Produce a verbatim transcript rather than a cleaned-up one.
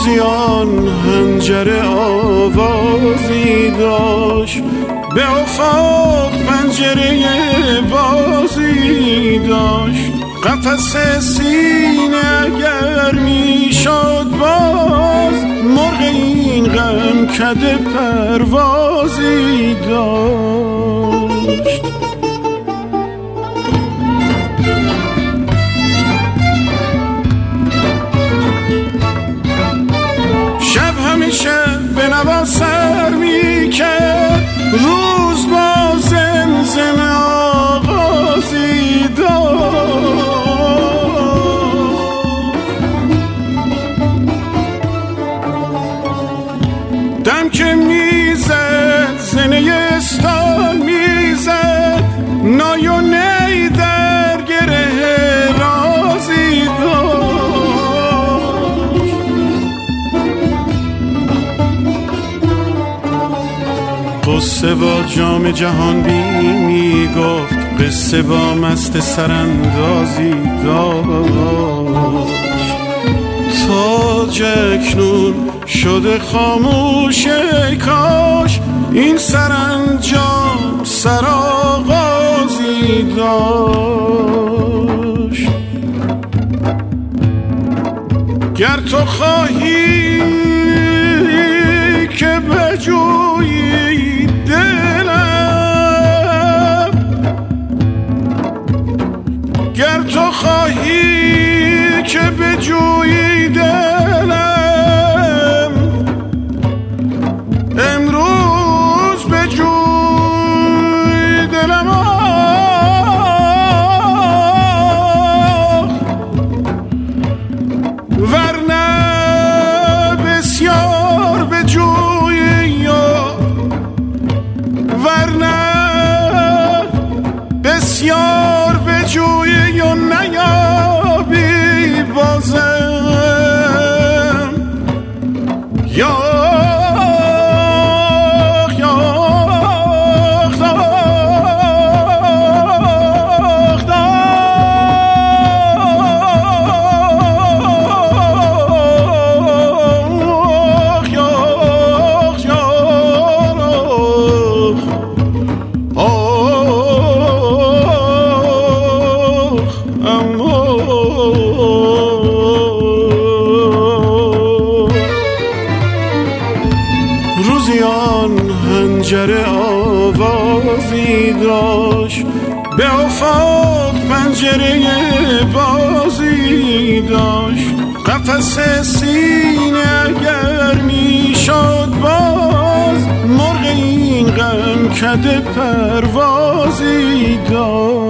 روزیان حنجره آوازی داشت، به افق پنجره بازی داشت. قفس سینه اگر می شد باز، مرغ این غم کده پروازی داشت. شب همیشه به نوا سر می کرد، روز با زمزم آغازی داشت. دم که میزد زنه استان میزد، نای و نی در گره رازی داشت. قصه با جام جهان بی میگفت، قصه با مست سراندازی داشت. تاج اکنون شده خاموش، کاش این سرانجام سرآغازی داشت. گر تو خواهی که بجویی دلم، گر تو خواهی که بجویی دلم، امروز بجوی دلم. آخ ورنه بسیار بجویی، ورنه بسیار بجویی و نیابی بازم. یا روزیان حنجره آوازی داشت، به افق پنجره بازی داشت. قفس سینه اگر می شد باز، مرغ این غم کده پروازی داشت.